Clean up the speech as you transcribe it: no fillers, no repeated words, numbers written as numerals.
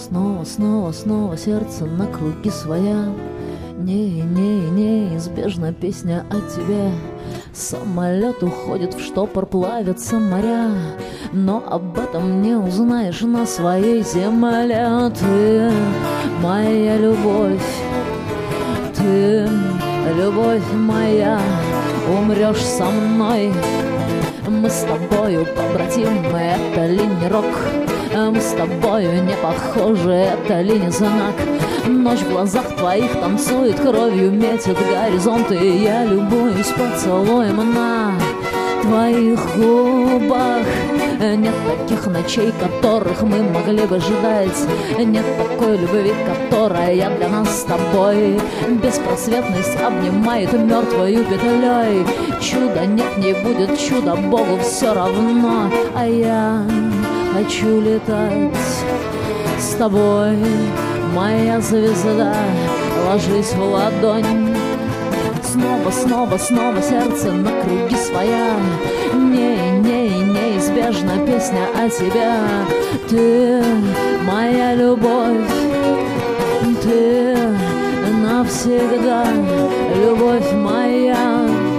Снова, снова, снова сердце на круги своя. Неизбежна песня о тебе. Самолет уходит в штопор, плавятся моря, но об этом не узнаешь на своей земле. Ты моя любовь, ты любовь моя, умрешь со мной. Мы с тобою побратимы, это ли не рок? Мы с тобою не похожи, это ли не знак? Ночь в глазах твоих танцует, кровью метит горизонты, и я любуюсь поцелуем на твоих губах. Нет таких ночей, которых мы могли бы ждать. Нет такой любви, которая для нас с тобой. Беспросветность обнимает мертвою петлей. Чуда нет, не будет чуда, Богу все равно. А я хочу летать с тобой, моя звезда, ложись в ладонь. Снова, снова, снова сердце на круги своя. Неизбежна песня о тебе. Ты моя любовь, ты навсегда любовь моя.